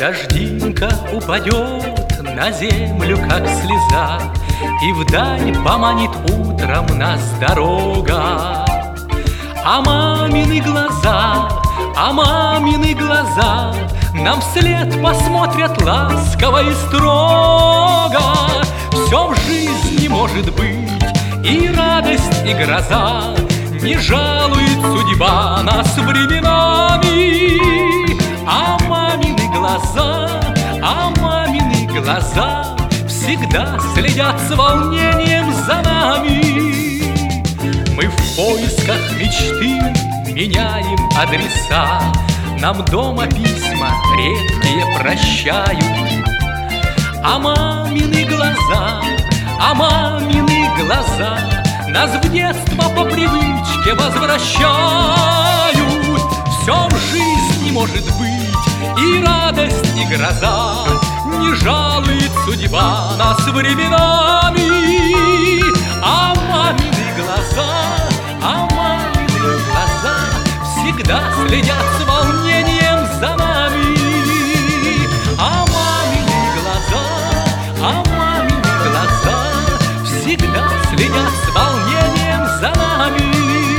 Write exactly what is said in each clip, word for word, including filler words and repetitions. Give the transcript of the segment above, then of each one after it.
Дождинка упадет на землю, как слеза, и вдаль поманит утром нас дорога. А мамины глаза, а мамины глаза нам вслед посмотрят ласково и строго. Все в жизни может быть, и радость, и гроза, не жалует судьба нас временами. А мамины глаза, а мамины глаза всегда следят с волнением за нами. Мы в поисках мечты меняем адреса, нам дома письма редкие прощают. А мамины глаза, а мамины глаза нас в детство по привычке возвращают. Все в жизни может быть, и радость, и гроза, не жалует судьба нас временами. А мамины глаза, а мамины глаза всегда следят с волнением за нами. А мамины глаза, а мамины глаза всегда следят с волнением за нами.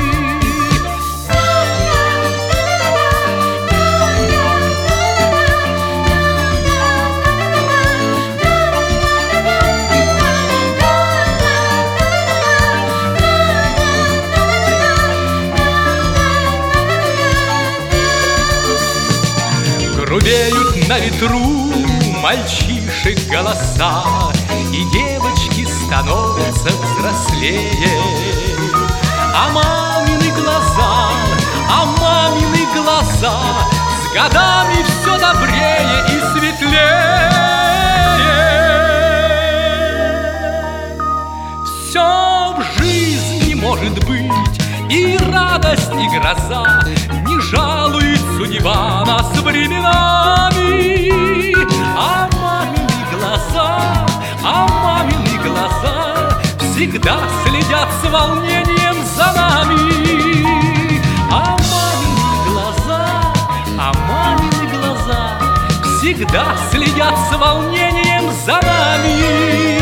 Грубеют на ветру мальчишек голоса, и девочки становятся взрослее. А мамины глаза, а мамины глаза с годами все добрее и светлее. Все в жизни может быть, и радость, и гроза, не жалует судьба нас временами. А мамины глаза, а мамины глаза всегда следят с волнением за нами. А мамины глаза, а мамины глаза всегда следят с волнением за нами.